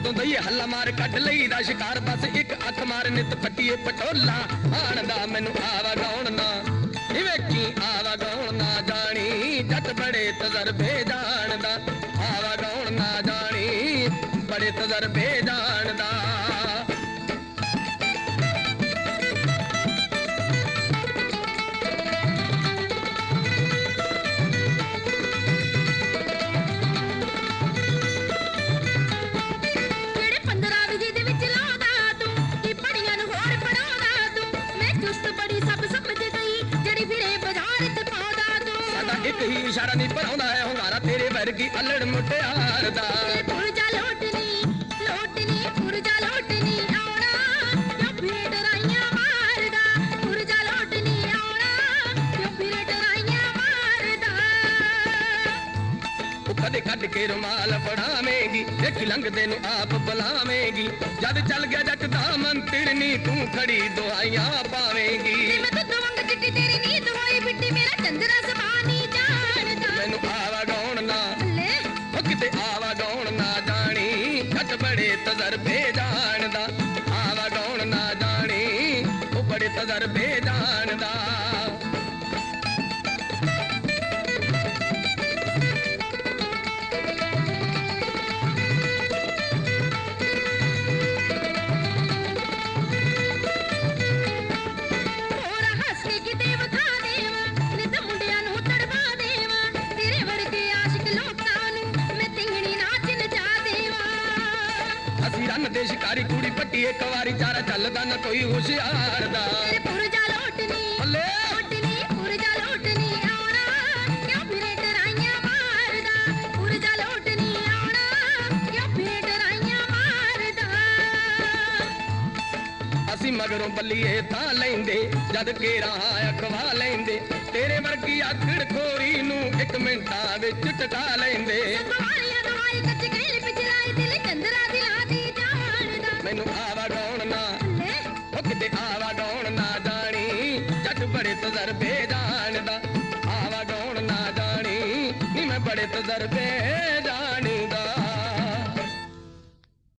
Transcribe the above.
ਜਦੋਂ ਦਈਏ ਹੱਲਾ ਮਾਰ ਕੱਢ ਲਈਦਾ ਸ਼ਿਕਾਰ ਬਸ ਇੱਕ ਅੱਖ ਮਾਰ ਨਿਤ ਪੱਟੀਏ ਪਟੋਲਾ ਆਣਦਾ ਮੈਨੂੰ ਆਵਾ ਗਾਉਣ ਨਾ ਨੀ ਵੇਖੀ ਆਵਾ ਗਾਉਣ ਨਾ ਜਾਣੀ ਜੱਟ ਬੜੇ ਤਜਰਬੇ ਜਾਣਦਾ ਆਵਾ ਗਾਉਣ ਨਾ ਜਾਣੀ ਬੜੇ ਤਜਰਬੇ ਜਾਣਦਾ ਇੱਕ ਹੀ ਇਸ਼ਾਰਾ ਨਹੀਂ ਭਰਾਉਂਦਾ ਹੈ ਹੁੰਗਾਰਾ ਤੇਰੇ ਵਰਗੀ ਅਲੜ ਮੁਟਿਆਰ ਦਾ ਪੁਰਜਾ ਲੋਟਨੀ ਪੁਰਜਾ ਲੋਟਨੀ ਆਉਣਾ ਕਿਉਂ ਫਿਰੇ ਡਰਾਈਆਂ ਮਾਰਦਾ ਪੁਰਜਾ ਲੋਟਨੀ ਆਉਣਾ ਕਿਉਂ ਫਿਰੇ ਡਰਾਈਆਂ ਮਾਰਦਾ ਉਹ ਕਦੇ ਕੱਢ ਕੇ ਰੁਮਾਲ ਫੜਾਵੇਂਗੀ ਦੇਖ ਲੰਘਦੇ ਨੂੰ ਆਪ ਬੁਲਾਵੇਂਗੀ ਜਦ ਚੱਲ ਗਿਆ ਜੱਟ ਦਾ ਮੰਤੜਨੀ ਤੂੰ ਖੜੀ ਦੁਆਈਆਂ ਪਾਵੇਂਗੀ ਮੈਂ ਦੁੱਧ ਵਾਂਗ ਚਿੱਟੀ ਤੇਰੀ ਨੀਂਦ ਹੋਈ ਬਿੱਟੀ ਮੇਰਾ ਚੰਦਰਾ ਜ਼ਬਾਨੀ ਮੈਨੂੰ ਆਵਾ ਗਾਉਣ ਨਾ ਉਹ ਕਿਤੇ ਆਵਾ ਗਾਉਣ ਨਾ ਜਾਣੀ ਜੱਟ ਬੜੇ ਤਜਰਬੇ ਜਾਣਦਾ ਆਵਾ ਗਾਉਣ ਨਾ ਜਾਣੀ ਉਹ ਬੜੇ ਤਜਰਬੇ ਜਾਣਦਾ ਦੇ ਸ਼ਿਕਾਰੀ ਕੁੜੀ ਪੱਟੀ ਇੱਕ ਵਾਰੀ ਚਾਰਾ ਚੱਲਦਾ ਨਾ ਕੋਈ ਹੁਸ਼ਿਆਰ ਦਾ ਪੁਰਜਾ ਲੋਟਨੀ ਪੁਰਜਾ ਲੋਟਨੀ ਆਉਣਾ ਕਿਉਂ ਫਿਰੇ ਡਰਾਈਆਂ ਮਾਰਦਾ ਪੁਰਜਾ ਲੋਟਨੀ ਆਉਣਾ ਕਿਉਂ ਫਿਰੇ ਡਰਾਈਆਂ ਮਾਰਦਾ ਅਸੀਂ ਮਗਰੋਂ ਬੱਲੀਏ ਤਾਂ ਲੈਂਦੇ ਜਦ ਕੇਰਾ ਅਖਵਾ ਲੈਂਦੇ ਤੇਰੇ ਵਰਗੀ ਆਖੜ ਖੋਰੀ ਨੂੰ ਇੱਕ ਮਿੰਟਾਂ ਵਿੱਚ ਟਟਾ ਲੈਂਦੇ ਦਵਾਈਆਂ ਦਵਾਈ ਕੱਚ ਗੇਲ ਪਿਛਲਾਈ ਦਿਲ ਚੰਦਰਾ ਦਿਲਾ ਦੀ ਮੈਨੂੰ ਆਵਾ ਗਾਉਣ ਨਾ ਉਹ ਕਿਤੇ ਆਵਾ ਗਾਉਣ ਨਾ ਜਾਣੀ ਜੱਟ ਬੜੇ ਤਜਰਬੇ ਜਾਣਦਾ ਆਵਾ ਗਾਉਣ ਨਾ ਜਾਣੀ ਨੀ ਮੈਂ ਬੜੇ ਤਜਰਬੇ ਜਾਣਦਾ